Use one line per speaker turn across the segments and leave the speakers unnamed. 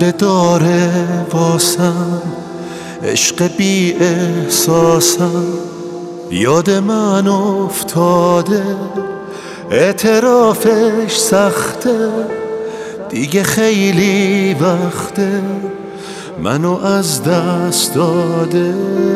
مونده داره واسم عشق بی احساسم، یاد من افتاده اعترافش سخته، دیگه خیلی وقته منو از دست داده.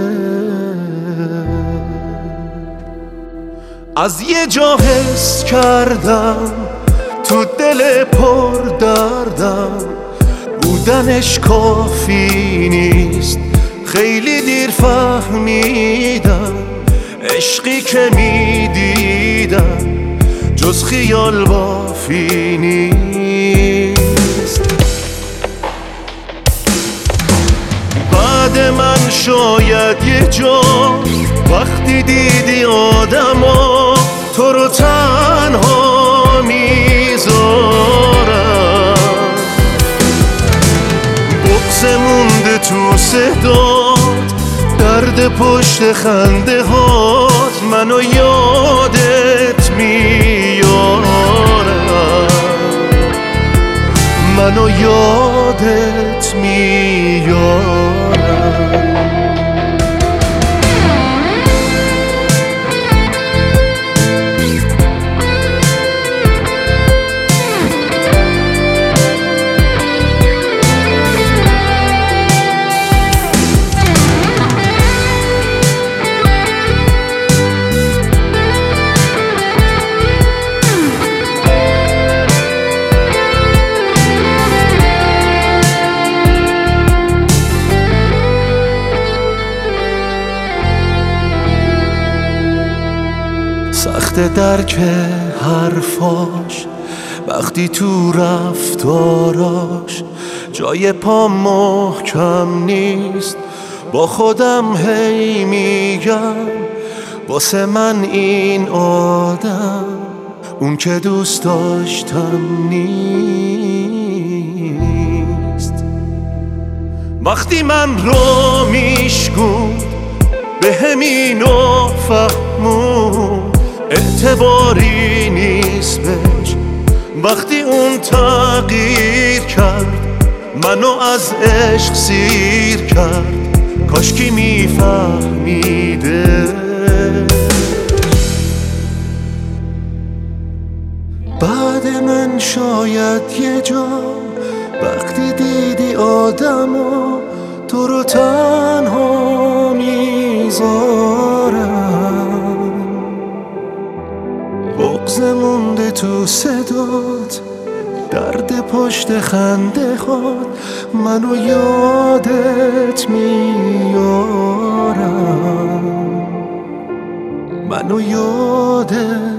از یه جا حس کردم تو دل پر دردم بودنش کافی نیست، خیلی دیر فهمیدم عشقی که میدیدم جز خیال بافی نیست. بعد من شاید یه جا وقتی دیدی آدما تو رو تنها میذارم، بغض مونده تو صدات، درد پشت خنده هات، منو یادت میارم، منو یادت میارم. سخت درک حرفاش وقتی تو رفتاراش جای پا محکم نیست، با خودم هی میگم واسه من این آدم اون که دوست داشتم نیست. وقتی من رو میشکوند به همینو فهمون اعتباری نیست بهش، وقتی اون تغییر کرد منو از عشق سیر کرد، کاشکی میفهمیده. بعد من شاید یه جا وقتی دیدی آدما تو رو تنها میذارم، بغض مونده تو صدات، درد پشت خنده هات، منو یادت میارم، منو یادت.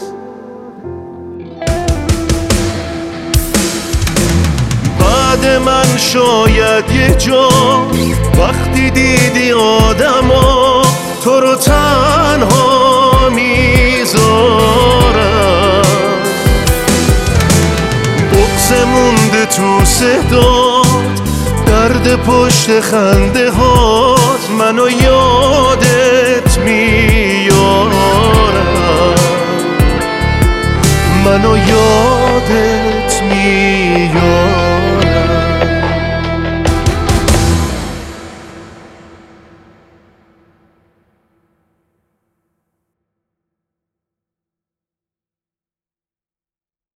بعد من شاید یه جا وقتی دیدی آدما تو رو تنها میذارم، بغض مونده تو صدات، درد پشت خنده هات، منو یادت میارم، منو یادت میارم.